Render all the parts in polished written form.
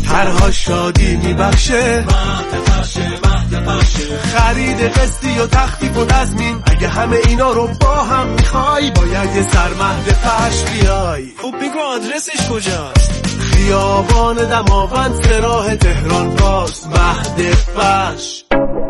هرها شادی میبخشه، خرید قسطی و تخفیف و تضمین. اگه همه اینا رو با هم میخوای باید یه سرمهد فش بیای. خب بگو آدرسش کجاست؟ خیابان دماوند سراح تهران باز، مهد فش.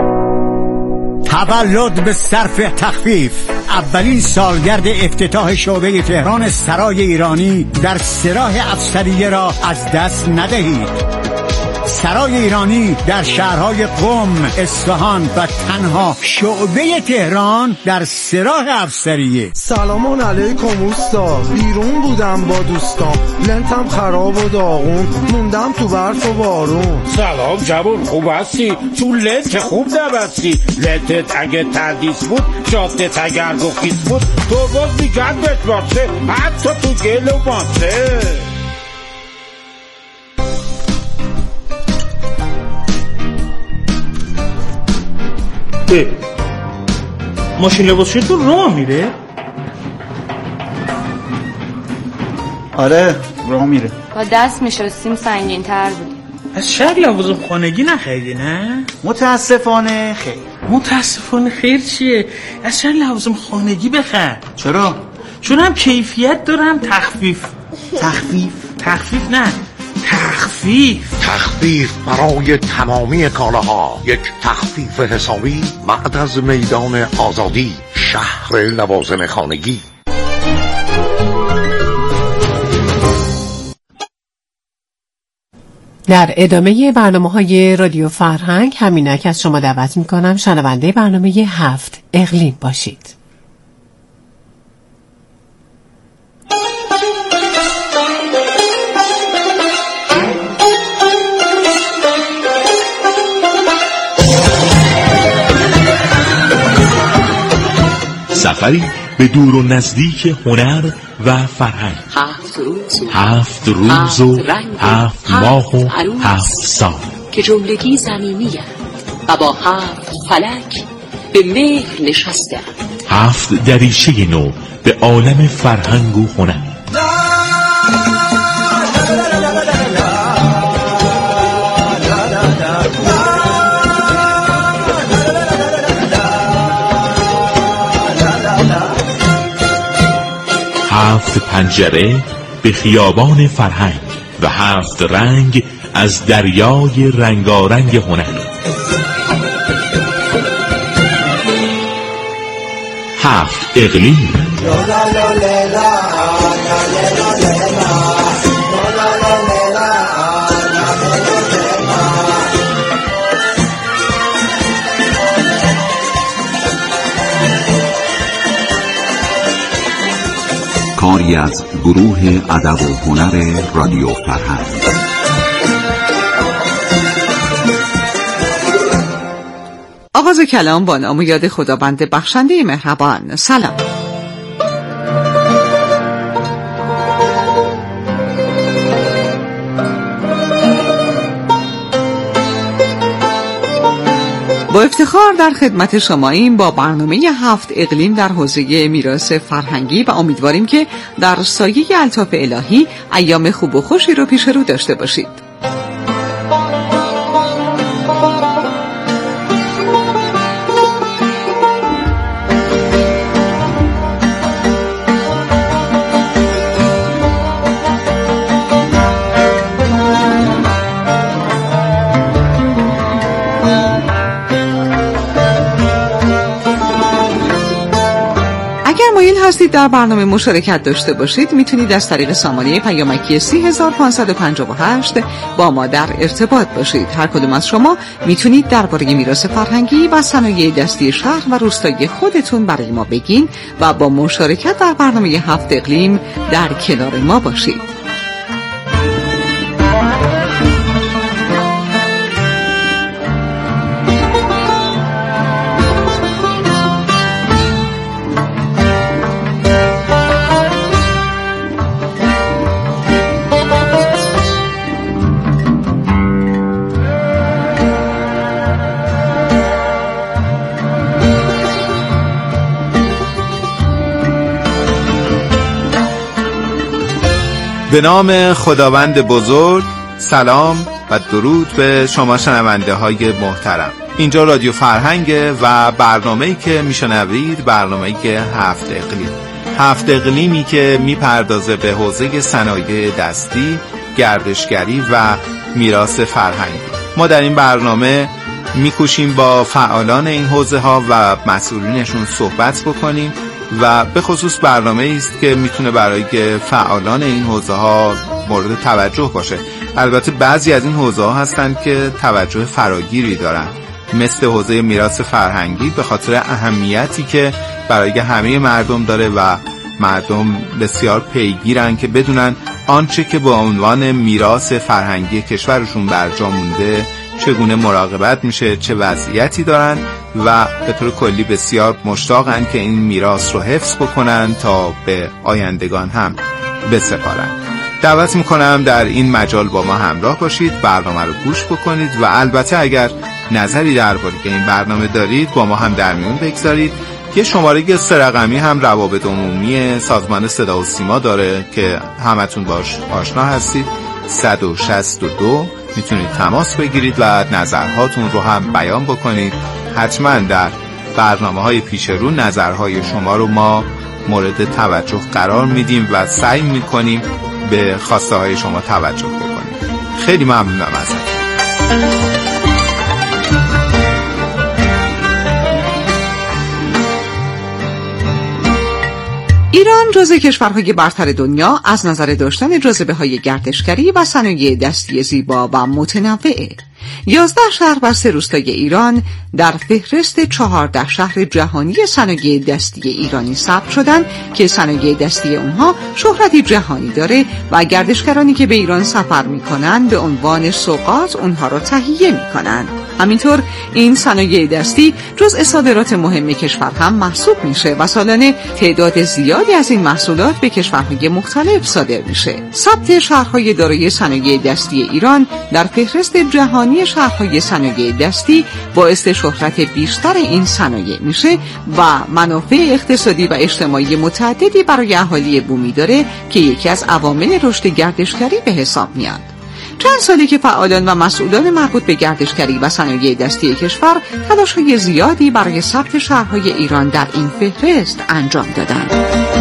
تولد به صرف تخفیف. اولین سالگرد افتتاح شعبه تهران سرای ایرانی در سراح افسریه را از دست ندهید. سرای ایرانی در شهرهای قم، اصفهان و تنها شعبه تهران در سراح افسریه. سلام علیکم اوستا، بیرون بودم با دوستام، لنتم خراب و داغون، موندم تو برف و بارون. سلام جوان، خوب هستی؟ تو لنت که خوب نبستی. لنتت اگه تردیس بود، جاده تگرد و خیس بود، تو باز میگردت باشه، حتی تو گل و ماسه. ماشین لباسشویی تو راه میره؟ آره راه میره. با دست میشستیم سنگین تر بود. از شهر لوازم خانگی نخریدی نه؟ متاسفانه خیر. متاسفانه خیر چیه؟ از شهر لوازم خانگی بخر. چرا؟ چون هم کیفیت دارم تخفیف نه تخفیف برای تمامی کالاها. یک تخفیف حسابی بعد از میدان آزادی، شهر لوازم خانگی. در ادامه برنامه‌های رادیو فرهنگ همینک از شما دعوت می‌کنم شنونده برنامه 7 اقلیم باشید. سفری به دور و نزدیک هنر و فرهنگ. 7 روز و 7 ماه و 7 سال که جملگی زمینی و با 7 فلک به مهر نشسته. 7 دریچه نو به عالم فرهنگ و هنر. هفت پنجره به خیابان فرهنگ و 7 رنگ از دریای رنگارنگ هنر. 7 اقلیم. کاری از گروه ادب و هنر رادیو فرهنگ. آغاز کلام با نام و یاد خداوند بخشنده مهربان. سلام. با افتخار در خدمت شماییم با برنامه 7 اقلیم در حوزه میراث فرهنگی و امیدواریم که در سایه الطاف الهی ایام خوب و خوشی رو پیش رو داشته باشید. هستید در برنامه مشارکت داشته باشید، میتونید از طریق سامانه پیامکی 3558 با ما در ارتباط باشید. هر کدوم از شما میتونید درباره میراث فرهنگی و صنایع دستی شهر و روستای خودتون برای ما بگین و با مشارکت در برنامه 7 اقلیم در کنار ما باشید. به نام خداوند بزرگ. سلام، و درود به شما شنونده های محترم. اینجا رادیو فرهنگ و برنامه‌ای که میشنوید برنامه‌ای که هفت اقلیم. هفت اقلیمی که میپردازه به حوزه صنایع دستی، گردشگری و میراث فرهنگی. ما در این برنامه میکوشیم با فعالان این حوزه ها و مسئولینشون صحبت بکنیم و به خصوص برنامه است که میتونه برای فعالان این حوزه ها مورد توجه باشه. البته بعضی از این حوزه ها هستن که توجه فراگیری دارن، مثل حوزه میراث فرهنگی، به خاطر اهمیتی که برای همه مردم داره و مردم بسیار پیگیرن که بدونن آنچه که به عنوان میراث فرهنگی کشورشون برجا مونده چگونه مراقبت میشه، چه وضعیتی دارن و به طور کلی بسیار مشتاقن که این میراث رو حفظ بکنن تا به آیندگان هم بسپارن. دعوت میکنم در این مجال با ما همراه باشید، برنامه رو گوش بکنید و البته اگر نظری درباره این برنامه دارید با ما هم در میون بگذارید. یه شماره 3 رقمی هم روابط عمومی سازمان صدا و سیما داره که همتون باش آشنا هستید، 162. میتونید تماس بگیرید و نظرهاتون رو هم بیان بکنید. حتما در برنامه‌های پیش رو نظرهای شما رو ما مورد توجه قرار میدیم و سعی میکنیم به خواسته های شما توجه بکنیم. خیلی ممنونم ازتون. ایران جزو کشورهای برتر دنیا از نظر داشتن جاذبه‌های گردشگری و صنایع دستی زیبا و متنوع. 11 شهر و 3 روستای ایران در فهرست 14 شهر جهانی صنایع دستی ایرانی ثبت شدند که صنایع دستی اونها شهرتی جهانی داره و گردشگرانی که به ایران سفر میکنن به عنوان سوغات اونها رو تهیه میکنن. همینطور این صنایع دستی جزء صادرات مهم کشور هم محسوب میشه و سالانه تعداد زیادی از این محصولات به کشورهای مختلف صادر میشه. ثبت شهرهای دارای صنایع دستی ایران در فهرست جهانی شهرهای صنایع دستی باعث شهرت بیشتر این صنایع میشه و منافع اقتصادی و اجتماعی متعددی برای اهالی بومی داره که یکی از عوامل رشد گردشگری به حساب میاد. چند سالی که فعالان و مسئولان مربوط به گردشگری و صنایع دستی کشور تلاش‌های زیادی برای ثبت شهرهای ایران در این فهرست انجام دادند.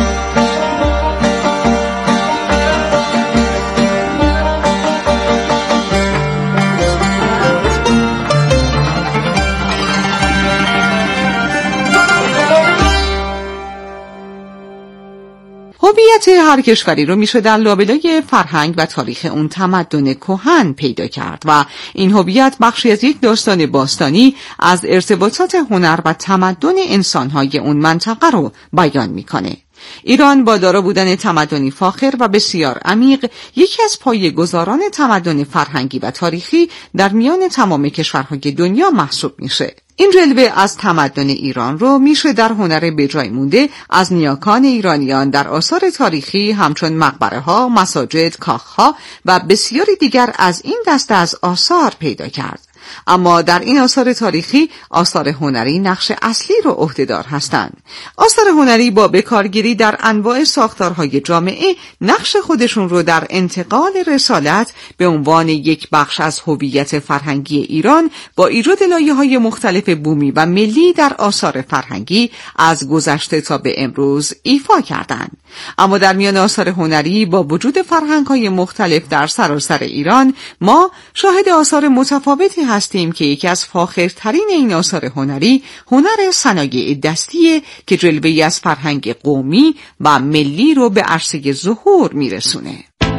هویت هر کشوری رو میشه در لابلای فرهنگ و تاریخ اون تمدن کهن پیدا کرد و این هویت بخشی از یک داستان باستانی از ارتباطات هنر و تمدن انسانهای اون منطقه رو بیان میکنه. ایران با دارا بودن تمدنی فاخر و بسیار عمیق یکی از پایه‌گذاران تمدن فرهنگی و تاریخی در میان تمام کشورهای دنیا محسوب میشه. این جلوه از تمدن ایران رو میشه در هنر بجای مونده از نیاکان ایرانیان در آثار تاریخی همچون مقبره ها، مساجد، کاخها و بسیاری دیگر از این دسته از آثار پیدا کرد. اما در این آثار تاریخی آثار هنری نقش اصلی رو عهده‌دار هستند. آثار هنری با بکارگیری در انواع ساختارهای جامعه نقش خودشون رو در انتقال رسالت به عنوان یک بخش از هویت فرهنگی ایران با ایجاد لایه‌های مختلف بومی و ملی در آثار فرهنگی از گذشته تا به امروز ایفا کردند. اما در میان آثار هنری با وجود فرهنگ‌های مختلف در سراسر ایران ما شاهد آثار متفاوتی هستیم که یکی از فاخرترین این آثار هنری هنر صنایع دستیه که جلوه‌ای از فرهنگ قومی و ملی رو به عرصه ظهور میرسونه.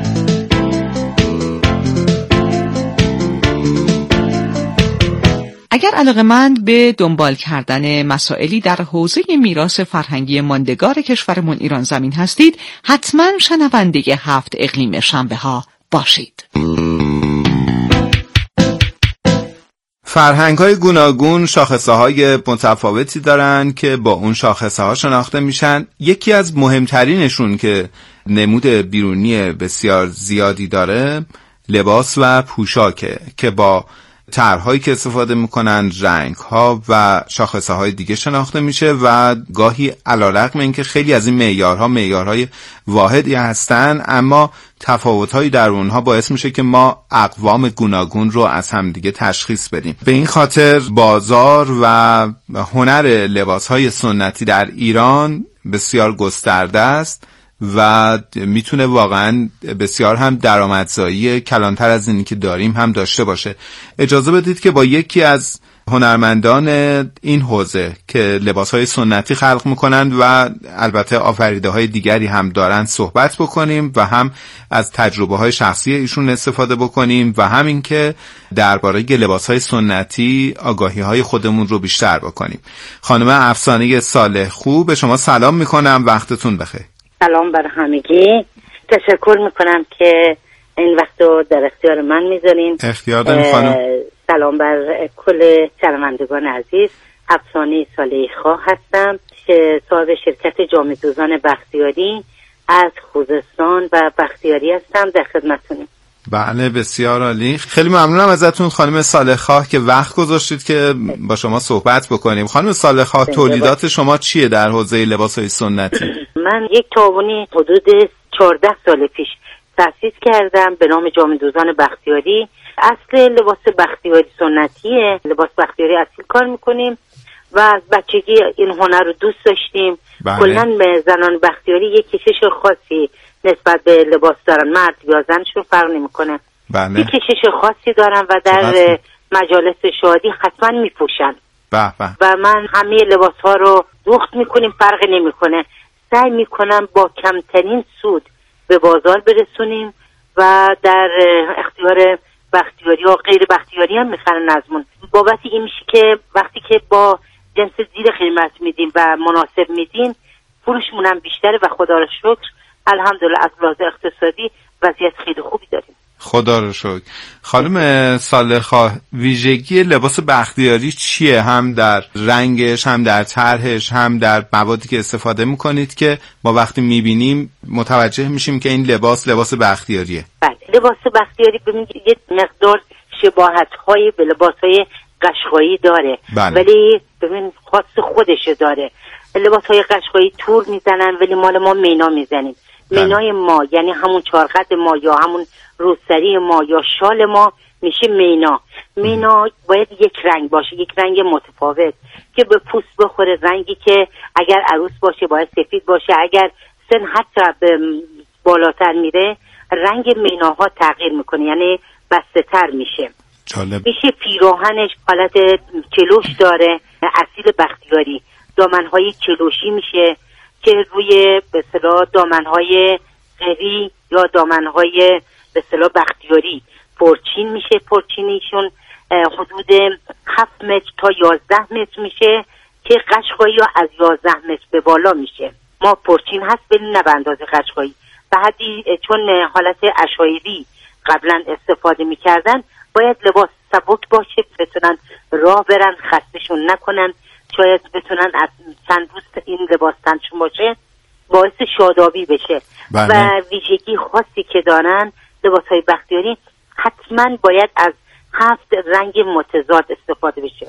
اگر علاقه‌مند به دنبال کردن مسائلی در حوزه میراث فرهنگی ماندگار کشورمون ایران زمین هستید، حتما شنونده 7 اقلیم شنبه ها باشید. فرهنگ‌های گوناگون شاخصه‌های متفاوتی دارن که با اون شاخصه‌ها شناخته میشن. یکی از مهمترینشون که نمود بیرونی بسیار زیادی داره لباس و پوشاکه که با طرح‌هایی که استفاده میکنن، رنگ‌ها و شاخصه‌های دیگه شناخته میشه و گاهی علیرغم اینکه خیلی از این معیارها معیارهای واحدی هستن، اما تفاوت‌هایی در اونها باعث میشه که ما اقوام گوناگون رو از هم دیگه تشخیص بدیم. به این خاطر بازار و هنر لباس‌های سنتی در ایران بسیار گسترده است و میتونه واقعا بسیار هم درآمدزایی کلانتر از اینی که داریم هم داشته باشه. اجازه بدید که با یکی از هنرمندان این حوزه که لباسهای سنتی خلق میکنند و البته آفریده های دیگری هم دارند صحبت بکنیم و هم از تجربه های شخصی ایشون استفاده بکنیم و هم این که درباره لباسهای سنتی آگاهی های خودمون رو بیشتر بکنیم. خانم افسانه صالح خو، به شما سلام میکنم، وقتتون بخیر. سلام بر همگی، تشکر میکنم که این وقت رو در اختیار من میذارین. اختیار دارین خانم. سلام بر کل شنوندگان عزیز. افسانه صالح خو هستم که صاحب شرکت جامه دوزان بختیاری از خوزستان و بختیاری هستم، در خدمتتونم. بله بسیار عالی، خیلی ممنونم ازتون خانم صالح خو که وقت گذاشتید که با شما صحبت بکنیم. خانم صالح خو، تولیدات شما چیه در حوزه لباس‌های سنتی؟ من یک تعاونی حدود 14 سال پیش تأسیس کردم به نام جامه دوزان بختیاری. اصل لباس بختیاری سنتیه، لباس بختیاری اصیل کار میکنیم و از بچگی این هنر رو دوست داشتیم. کلاً به زنان بختیاری یک کشش خاصی نسبت به لباس دارن، مرد یا زنشون فرق نمیکنه. یک کشش خاصی دارن و در مجالس شادی حتما میپوشن و من همه لباس ها رو دوخت میکنیم، فرق نمیکنه. سعی میکنم با کمترین سود به بازار برسونیم و در اختیار بختیاری و غیر بختیاری هم میخرن ازمون. بابت این میشه که وقتی که با جنس زیر قیمت میدیم و مناسب میدیم، فروشمون هم بیشتره و خدا رو شکر الحمدلله از لحاظ اقتصادی وضعیت خیلی خوبی داریم. خدا رو شکر. خانم صالح خو، ویژگی لباس بختیاری چیه؟ هم در رنگش، هم در طرحش، هم در موادی که استفاده میکنید که ما وقتی میبینیم متوجه میشیم که این لباس بختیاریه؟ بله، لباس بختیاری ببینید یه مقدار شباهت‌های به لباس‌های قشقایی داره. ولی ببین خاص خودشه داره. لباس‌های قشقایی تور میزنن ولی مال ما مینا میزنیم. مینای ما یعنی همون چارقد ما یا همون روسری ما یا شال ما میشه مینا. مینا باید یک رنگ باشه، یک رنگ متفاوت که به پوست بخوره. رنگی که اگر عروس باشه باید سفید باشه، اگر سن حتی به بالاتر میره رنگ میناها تغییر میکنه، یعنی بسته تر میشه. جالب. میشه پیراهنش حالت کلوش داره، اصیل بختیاری. دامنهای کلوشی میشه که روی به اصطلاح دامنهای قری یا دامنهای به اصطلاح بختیاری پرچین میشه. پرچینیشون حدود 7 متر تا 11 متر میشه که قشقایی از 11 متر به بالا میشه. ما پرچین هست ولی نه به اندازه قشقایی. بعدی چون حالت عشایری قبلا استفاده میکردن باید لباس سبک باشه، بتونن راه برن، خستشون نکنن، شاید بتونن از چند روز این لباس تنشون باشه باعث شادابی بشه. و ویژگی خاصی که دارن لباس‌های بختیاری حتما باید از 7 رنگ متضاد استفاده بشه.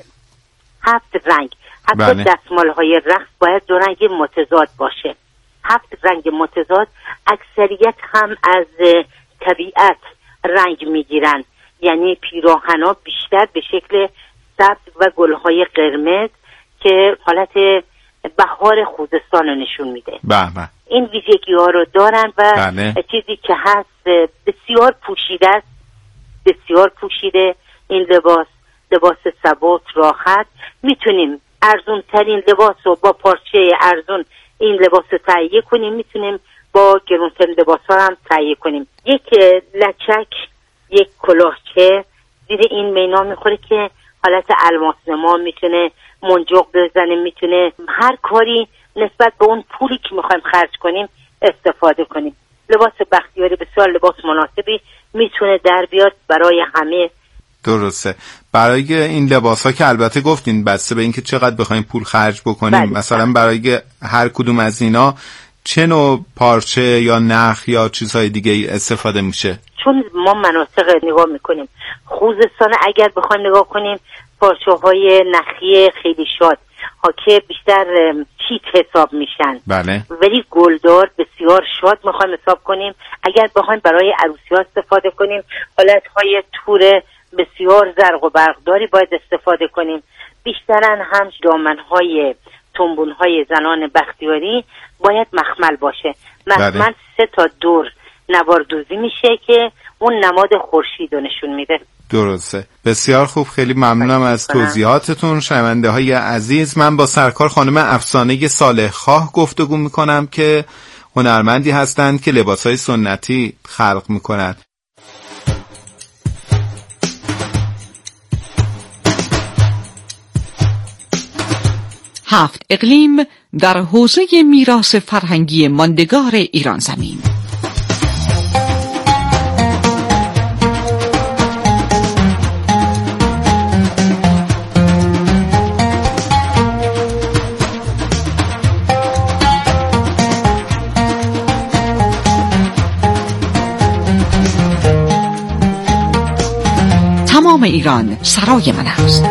7 رنگ، حتی دستمال‌های رقص باید 2 رنگ متضاد باشه. 7 رنگ متضاد. اکثریت هم از طبیعت رنگ میگیرن، یعنی پیراهنا بیشتر به شکل سبز و گل‌های قرمز که حالت بهار خوزستان رو نشون میده. این ویژگی ها رو دارن و چیزی که هست بسیار پوشیده است، بسیار پوشیده. این لباس سبک راحت، میتونیم ارزون ترین لباس رو با پارچه ارزون این لباس رو تهیه کنیم، میتونیم با گرونترین لباس ها هم تهیه کنیم. یک لچک، یک کلاهچه زیر این مینا میخوره که حالت الماس نما، میتونه منجوق بزنه، میتونه هر کاری نسبت به اون پولی که میخوایم خرج کنیم استفاده کنیم. لباس بختیاری بسیار لباس مناسبی میتونه در بیاد برای همه. درسته. برای این لباس ها که البته گفتین بسته به اینکه چقدر بخوایم پول خرج بکنیم، مثلا برای هر کدوم از اینا چه نوع پارچه یا نخ یا چیزهای دیگه استفاده میشه؟ چون ما مناطق نگاه میکنیم، خوزستان اگر بخوایم نگاه کنیم پارچه های نخی خیلی شاد ها که بیشتر چیت حساب میشن. بله. ولی گلدار بسیار شاد میخوایم حساب کنیم. اگر بخوایم برای عروسی ها استفاده کنیم حالت های تور بسیار زرق و برقداری باید استفاده کنیم. بیشترن هم دامن های تنبون های زنان بختیاری باید مخمل باشه. مخمل 3 تا دور نواردوزی میشه که اون نماد خورشید رو نشون میده. درسته. بسیار خوب، خیلی ممنونم از توضیحاتتون شنونده های عزیز. من با سرکار خانم افسانه صالح خواه گفتگو میکنم که هنرمندی هستند که لباسهای سنتی خلق میکنند. هفت اقلیم در حوزه میراث فرهنگی ماندگار ایران زمین. تمام ایران سرای من است.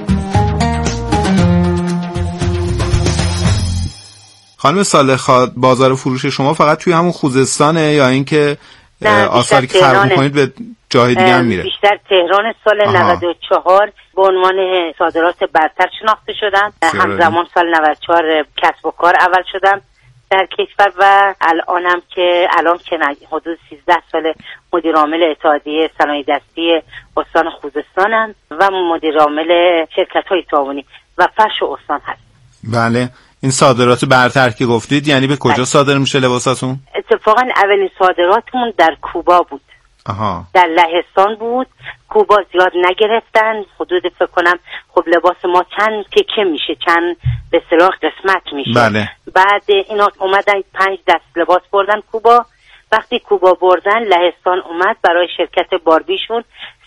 خانم صالح خواه، بازار فروش شما فقط توی همون خوزستانه یا اینکه آثاری که خلق می‌کنید به جای دیگه هم میره؟ بیشتر تهران. سال 94 به عنوان صادرات برتر شناخته شدم. همزمان سال 94 کسب و کار اول شدم در کشور و الان که حدود 13 سال مدیر عامل اتحادیه صنایع دستی استان خوزستانم و مدیر عامل شرکت‌های تعاونی و فرش استان هست. بله. این صادرات برتر که گفتید یعنی به کجا صادر میشه لباساتون؟ اتفاقا اولین صادراتمون در کوبا بود. در لهستان بود. کوبا زیاد نگرفتن، حدود فکر کنم خب لباس ما چند تکه میشه، چند به اصطلاح قسمت میشه. بله. بعد اینا اومدن 5 دست لباس بردن کوبا. وقتی کوبا بردن لهستان اومد برای شرکت باربیشون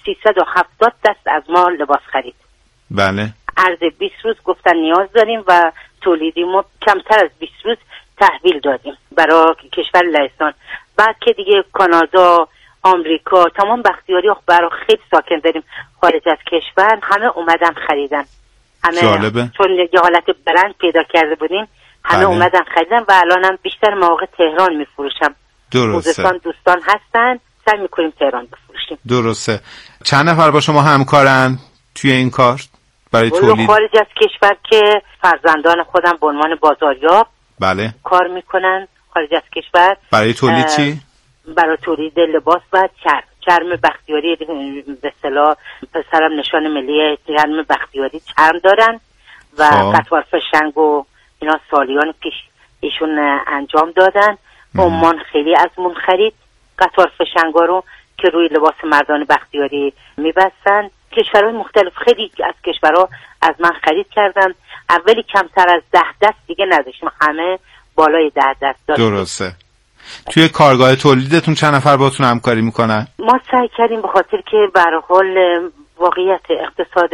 370 دست از ما لباس خرید. بله. عرض 20 روز گفتن نیاز داریم و تولیدی ما کمتر از 20 روز تحویل دادیم برای کشور لهستان. بعد که دیگه کانادا، آمریکا، تمام بختیاری برای خیلی ساکن داریم خارج از کشور، همه اومدن خریدن. همه جالبه. چون یه حالت برند پیدا کرده بودیم همه اومدن خریدن و الانم بیشتر مواقع تهران میفروشم. درسته. دوستان هستن، سعی میکنیم تهران بفروشیم. درسته. چند نفر با شما همکارن توی این کار برای تولید؟ خارج از کشور که فرزندان خودم به عنوان بازاریاب بله کار میکنن خارج از کشور. برای تولید چی؟ برای تولید لباس و چرم بختیاری. به اصطلاح پسرم نشان ملی چرم بختیاری چرم دارن و قطوار فشنگ و اینا سالیان پیش ایشون انجام دادن. عمان خیلی ازمون خرید قطوار فشنگا رو که روی لباس مردان بختیاری میبستن. کشورهای مختلف خیلی از کشورها از من خرید کردن. اولی کمتر از 10 دست دیگه نداشتیم، همه بالای 10 دست داشتیم. درسته. توی کارگاه تولیدتون چند نفر باتون همکاری میکنن؟ ما سعی کردیم به خاطر که به هر حال واقعیت اقتصاد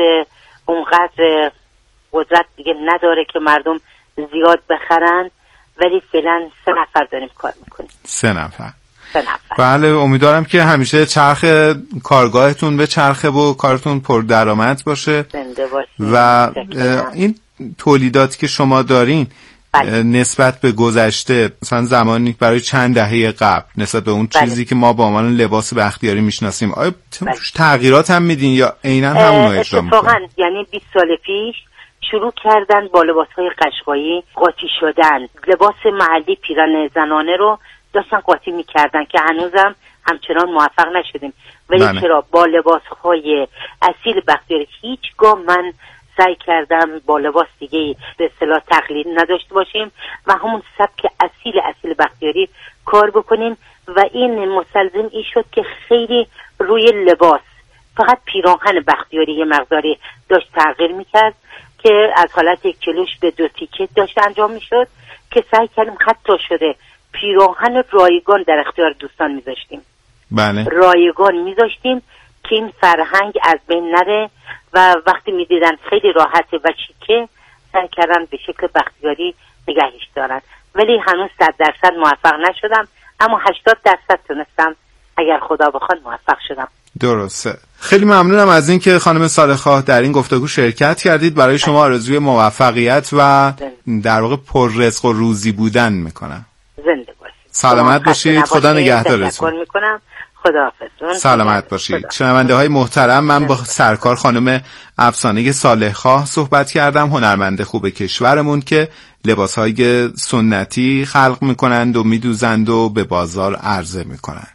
اونقدر قدرت دیگه نداره که مردم زیاد بخرن، ولی فعلا 3 نفر داریم کار میکنیم. 3 نفر. بله، امیدوارم که همیشه چرخ کارگاهتون به چرخه و کارتون پر درآمد باشه. و این تولیداتی که شما دارین نسبت به گذشته، مثلا زمانی برای چند دهه قبل نسبت به اون چیزی که ما با عنوان لباس بختیاری میشناسیم، آیا تغییرات هم میدین یا عیناً همون رو اجرا میکنین؟ اتفاقاً یعنی 20 سال پیش شروع کردن با لباس‌های قشقایی قاطی شدن. لباس محلی پیرن زنانه رو داشتن قاطی میکردن که هنوزم همچنان موفق نشدیم. ولی چرا با لباس‌های اصیل بختیاری هیچگاه من سعی کردم با لباس دیگه به اصطلاح تقلید نداشته باشیم و همون سبک اصیل بختیاری کار بکنیم و این مستلزم این شد که خیلی روی لباس فقط پیراهن بختیاری یه مقداری داشت تغییر میکرد که از حالت یک کلوش به 2 تیکه داشت انجام میشد که سعی کردیم حتی شده پیراهن رایگان در اختیار دوستان میذاشتیم. بله. رایگان میذاشتیم که این فرهنگ از بین نره و وقتی میدیدن خیلی راحته و چیکه سعی کردن به شکل بختیاری نگهش دارن. ولی هنوز 100% موفق نشدم، اما 80% تونستم اگر خدا بخواد موفق شدم. درسته. خیلی ممنونم از این که خانم صالح‌خواه در این گفتگو شرکت کردید. برای شما آرزوی موفقیت و در واقع پر رزق و روزی بودن میکنم. زنده باشید. سلامت باشید. خدا نگهدارتون. تشکر میکنم. خداحافظ. سلامت باشید. شنونده های محترم، من با سرکار خانم افسانه صالح‌خواه صحبت کردم، هنرمند خوب کشورمون که لباس‌های سنتی خلق میکنند و میدوزند و به بازار عرضه میکنند.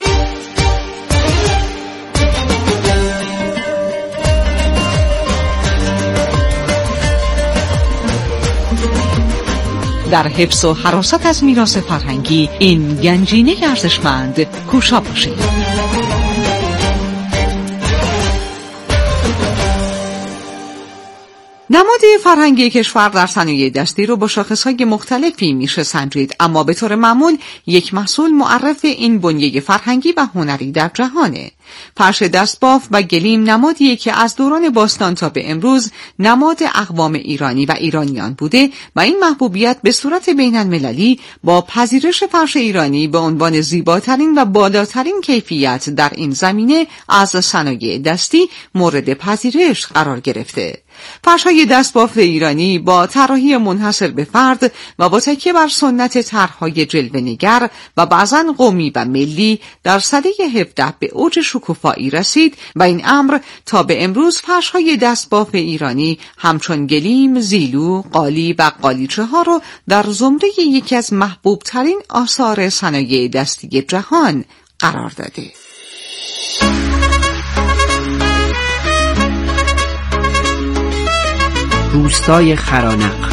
در حفظ و حراست از میراث فرهنگی این گنجینه ارزشمند کوشا باشید. نماد فرهنگی کشور در صنایع دستی رو با شاخصهای مختلفی میشه سنجید، اما به طور معمول یک محصول معرف این بنیه فرهنگی و هنری در جهانه. فرش دستباف و گلیم نمادیه که از دوران باستان تا به امروز نماد اقوام ایرانی و ایرانیان بوده و این محبوبیت به صورت بین المللی با پذیرش فرش ایرانی به عنوان زیباترین و بالاترین کیفیت در این زمینه از صنایع دستی مورد پذیرش قرار گرفته. فرش‌های دستباف ایرانی با طراحی منحصر به فرد و با تکیه بر سنت طرح‌های جلوه‌نگر و بعضاً قومی و ملی در سده 17 به اوج شکوفایی رسید و این امر تا به امروز فرش‌های دستباف ایرانی همچون گلیم، زیلو، قالی و قالیچه‌ها رو در زمره یکی از محبوب‌ترین آثار صنایع دستی جهان قرار داده. روستای خرانق.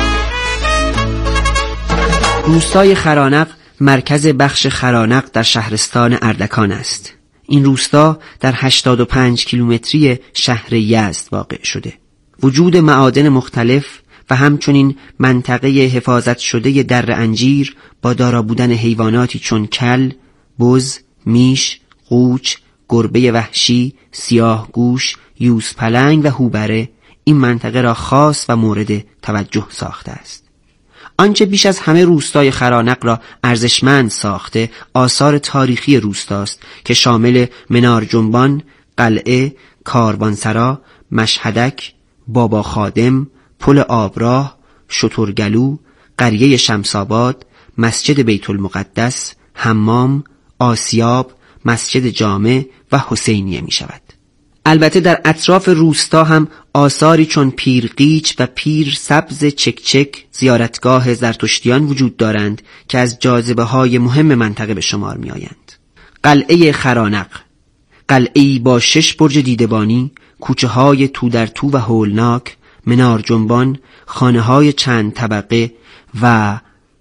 روستای خرانق مرکز بخش خرانق در شهرستان اردکان است. این روستا در 85 کیلومتری شهر یزد واقع شده. وجود معادن مختلف و همچنین منطقه حفاظت شده در انجیر با دارا بودن حیواناتی چون کل، بز، میش، قوچ، گربه وحشی، سیاهگوش، یوزپلنگ و هوبره این منطقه را خاص و مورد توجه ساخته است. آنچه بیش از همه روستای خرانق را ارزشمند ساخته آثار تاریخی روستاست که شامل منار جنبان، قلعه، کاروانسرا، مشهدک، بابا خادم، پل آبراه، شترگلو، قریه شمساباد، مسجد بیت المقدس، حمام، آسیاب، مسجد جامع و حسینیه می شود. البته در اطراف روستا هم آثاری چون پیرقیچ و پیر سبز چکچک زیارتگاه زرتشتیان وجود دارند که از جاذبه‌های مهم منطقه به شمار می آیند. قلعه خرانق، قلعه‌ای با 6 برج دیدبانی، کوچه‌های تو در تو و هولناک، منار جنبان، خانه‌های چند طبقه و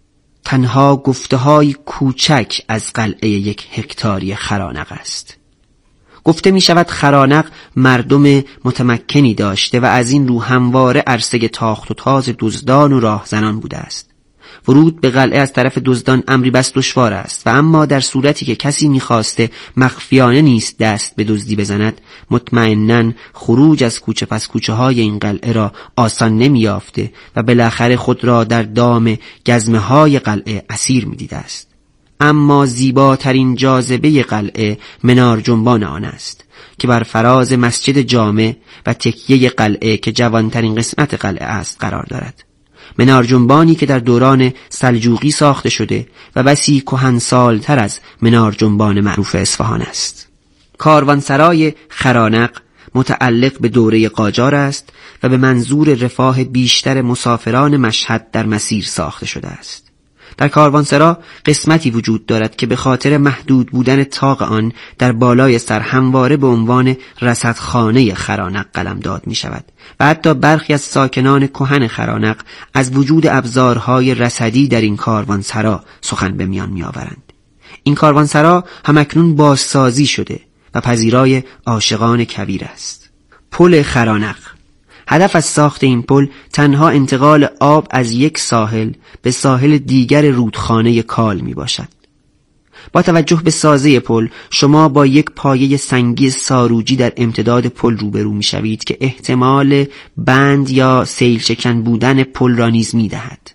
تنها گفته‌های کوچک از قلعه 1 هکتاری خرانق است. گفته می شود خرانق مردم متمکنی داشته و از این رو همواره عرصه تاخت و تاز دزدان و راهزنان بوده است. ورود به قلعه از طرف دزدان امری بس دشوار است و اما در صورتی که کسی می‌خواسته مخفیانه نیست دست به دزدی بزند، مطمئناً خروج از کوچه پس کوچه های این قلعه را آسان نمی‌یافته و بالاخره خود را در دام گزمه های قلعه اسیر می‌دیده است. اما زیباترین جاذبه قلعه منار جنبان آن است که بر فراز مسجد جامع و تکیه قلعه که جوانترین قسمت قلعه است قرار دارد. منار جنبانی که در دوران سلجوقی ساخته شده و بسی کهنسال‌تر از منار جنبان معروف اصفهان است. کاروانسرای خرانق متعلق به دوره قاجار است و به منظور رفاه بیشتر مسافران مشهد در مسیر ساخته شده است. در کاروانسرا قسمتی وجود دارد که به خاطر محدود بودن طاق آن در بالای سر همواره به عنوان رصدخانه خرانق قلمداد می شود و حتی برخی از ساکنان کهن خرانق از وجود ابزارهای رصدی در این کاروانسرا سخن به میان می آورند. این کاروانسرا همکنون بازسازی شده و پذیرای عاشقان کبیر است. پل خرانق. هدف از ساخت این پل تنها انتقال آب از یک ساحل به ساحل دیگر رودخانه کال می باشد. با توجه به سازه پل شما با یک پایه سنگی ساروجی در امتداد پل روبرو می شوید که احتمال بند یا سیل شکن بودن پل را نیز می دهد.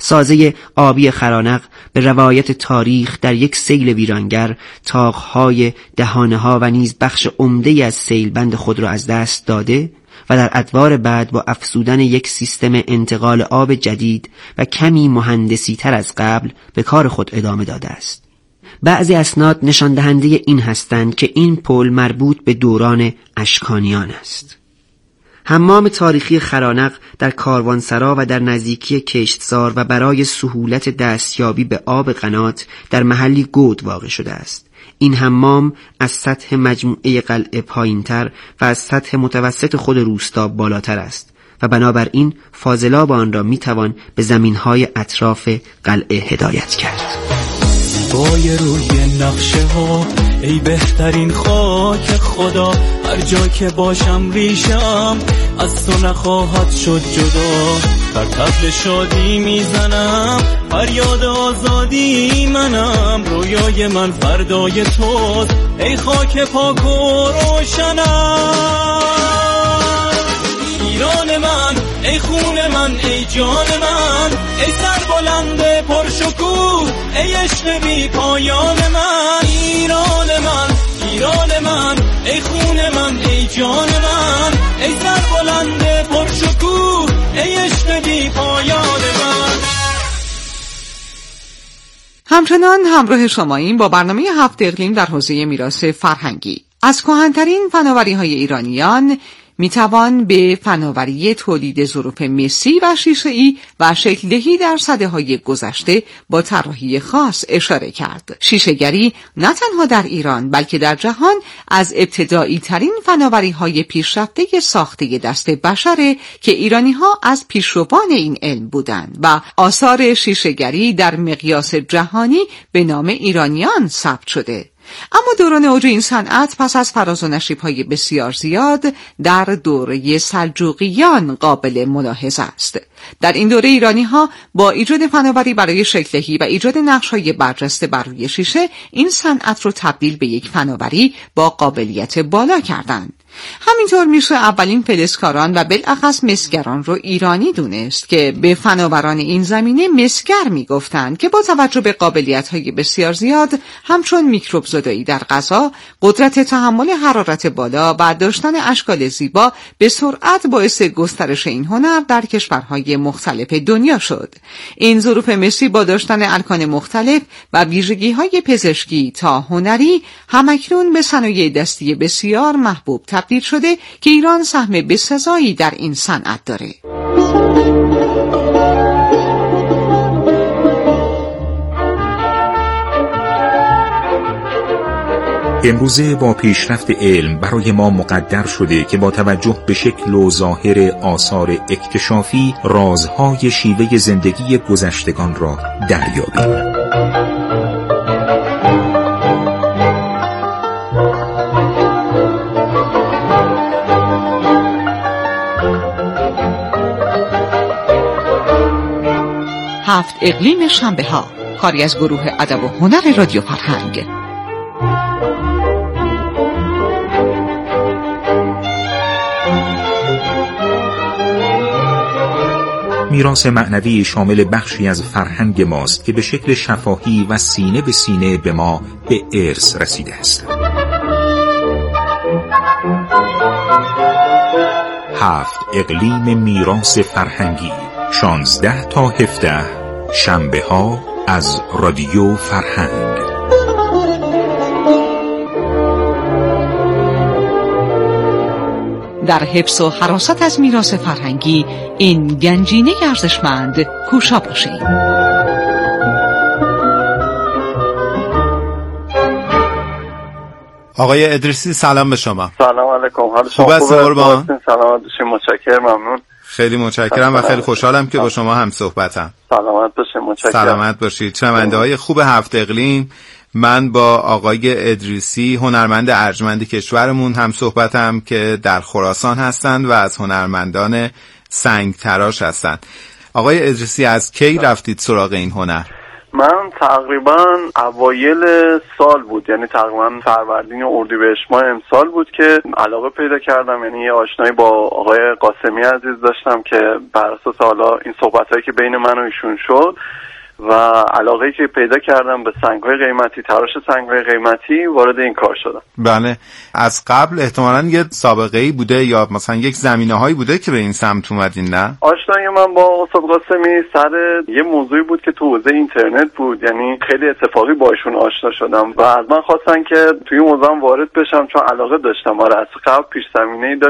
سازه آبی خرانق به روایت تاریخ در یک سیل ویرانگر طاقهای، دهانه‌ها و نیز بخش عمده‌ای از سیلبند خود را از دست داده و در ادوار بعد با افزودن یک سیستم انتقال آب جدید و کمی مهندسی تر از قبل به کار خود ادامه داده است. بعضی اسناد نشان دهنده این هستند که این پل مربوط به دوران اشکانیان است. حمام تاریخی خرانق در کاروانسرا و در نزدیکی کشتزار و برای سهولت دستیابی به آب قنات در محلی گود واقع شده است. این حمام از سطح مجموعه قلعه پایین‌تر و از سطح متوسط خود روستا بالاتر است و بنابراین فاضلاب آن را میتوان به زمینهای اطراف قلعه هدایت کرد. زیبای روی نقشه ها ای بهترین خاک خدا، هر جا که باشم ریشم از تو نخواهد شد جدا. بر طبل شادی میزنم فریاد آزادی منم، رویای من فردای توست ای خاک پاک و روشنم. ایران من ای خون من ای جان من، ای سربلند پرشکوه ای عشق بی پایان من. ایران من ایران من ای خون من ای جان من، ای سربلند پرشکوه ای عشق بی پایان من. همچنان همراه شماییم با برنامه 7 اقلیم در حوزه میراث فرهنگی. از کهن‌ترین فناوری‌های ایرانیان میتوان به فناوری تولید ظروف مسی و شیشه‌ای و شکل‌دهی در سده‌های گذشته با طراحی خاص اشاره کرد. شیشه‌گری نه تنها در ایران بلکه در جهان از ابتدایی ترین فناوری‌های پیشرفته ساخته دست بشره که ایرانی‌ها از پیشروان این علم بودند و آثار شیشه‌گری در مقیاس جهانی به نام ایرانیان ثبت شده. اما دوران اوج این صنعت پس از فراز و نشیب‌های بسیار زیاد در دوره سلجوقیان قابل ملاحظه است. در این دوره ایرانی‌ها با ایجاد فناوری برای شکل‌دهی و ایجاد نقش‌های برجسته بر روی شیشه این صنعت را تبدیل به یک فناوری با قابلیت بالا کردند. همینطور میشه اولین فلزکاران و بالاخص مسگران رو ایرانی دونست که به فناوران این زمینه مسگر میگفتند که با توجه به قابلیت‌های بسیار زیاد همچون میکروب زدایی در غذا، قدرت تحمل حرارت بالا و داشتن اشکال زیبا به سرعت باعث گسترش این هنر در کشورهای مختلف دنیا شد. این ظروف مسی با داشتن الکان مختلف و ویژگی‌های پزشکی تا هنری همکنون به صنایع دستی بسیار محبوب تبدیل شده که ایران سهم بسزایی در این صنعت داره. امروزه با پیشرفت علم برای ما مقدر شده که با توجه به شکل و ظاهر آثار اکتشافی رازهای شیوه زندگی گذشتگان را دریابیم. هفت اقلیم شنبه ها، کاری از گروه ادب و هنر رادیو فرهنگ. میراث معنوی شامل بخشی از فرهنگ ماست که به شکل شفاهی و سینه به سینه به ما به ارث رسیده است. 7 اقلیم میراث فرهنگی، 16 تا 17 شنبه ها از رادیو فرهنگ. در حفظ و حراست از میراث فرهنگی این گنجینه ارزشمند کوشا باشید. آقای ادریسی سلام به شما. سلام علیکم. حال شما خوب است قربان؟ سلامت باشید. متشکرم، ممنون. خیلی متشکرم و خیلی خوشحالم که با شما هم صحبتم. سلامت باشید. متشکرم. سلامت باشید. شنونده‌های خوب هفت اقلیم، من با آقای ادریسی هنرمند ارجمند کشورمون هم صحبتم که در خراسان هستند و از هنرمندان سنگ تراش هستند. آقای ادریسی از کی رفتید سراغ این هنر؟ من تقریبا اوایل سال بود، یعنی تقریبا فروردین و اردیبهشت ماه امسال بود که علاقه پیدا کردم. یعنی یه آشنایی با آقای قاسمی عزیز داشتم که بر اساس حالا این صحبتایی که بین من و ایشون شد و علاقه‌ای که پیدا کردم به سنگ‌های قیمتی، تراش سنگ‌های قیمتی، وارد این کار شدم. بله، از قبل احتمالاً یه سابقه‌ای بوده یا مثلا یک زمینه‌هایی بوده که به این سمت اومدین، نه؟ آشنایی من با استاد قاسمی سر یه موضوعی بود که تو حوزه اینترنت بود، یعنی خیلی اتفاقی با ایشون آشنا شدم و از من خواستن که توی موضوع وارد بشم چون علاقه داشتم. آره، از قبل پیش زمینه‌ای